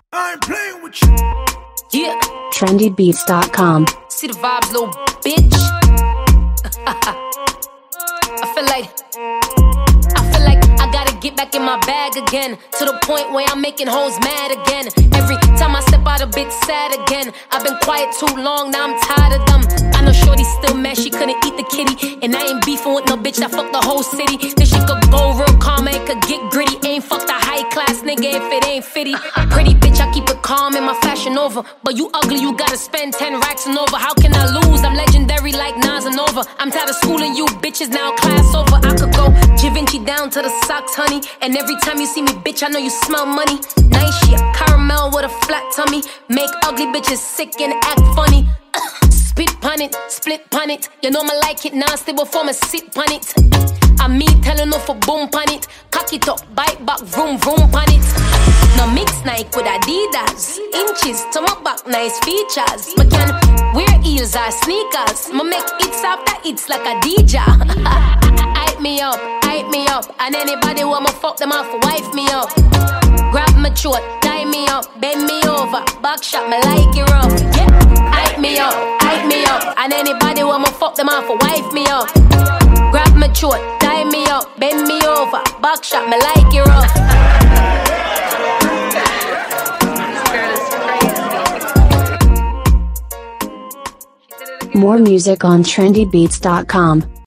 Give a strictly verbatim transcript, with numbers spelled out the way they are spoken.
I ain't playing with you. Yeah. trendy beats dot com. See the vibes, little bitch. I feel like I feel like I gotta get back in my bag again, to the point where I'm making hoes mad again. Every time I step out, a bit sad again. I've been quiet too long, now I'm tired of them. I know shorty still mad, she couldn't eat the kitty, and I ain't beefing with no bitch that fucked the whole city. This shit could go real calm, and it could get gritty. Ain't fucked a high class nigga if it ain't fitty. Pretty bitch, I keep it calm in my fashion over, but you ugly, you gotta spend ten racks and over. How can I lose? I'm legendary like Nas and Nova. I'm tired of schooling you bitches, now class over. I could go Givenchy down to the socks, honey, and every time you see me, bitch, I know you smell money. Nice shit, caramel with a flat tummy, make ugly bitches sick and act funny. Spit pon it, split pon it, you know me like it nasty before me sit pon it. I me telling off for boom pon it, cock it up, bite back, vroom vroom pon it. Now mix Nike with Adidas, inches to my back, nice features. Me can wear heels or sneakers, me make hits after hits like a D J. Hype me up, hype me up, and anybody who I'ma fuck them off, wife me up. Grab my throat, tie me up, bend me over, back shot me like it rough. Yeah, hype me up, hype me up, and anybody who I'ma fuck them off, wife me up. Grab my throat, tie me up, bend me over, back shot me like it rough. More music on trendy beats dot com.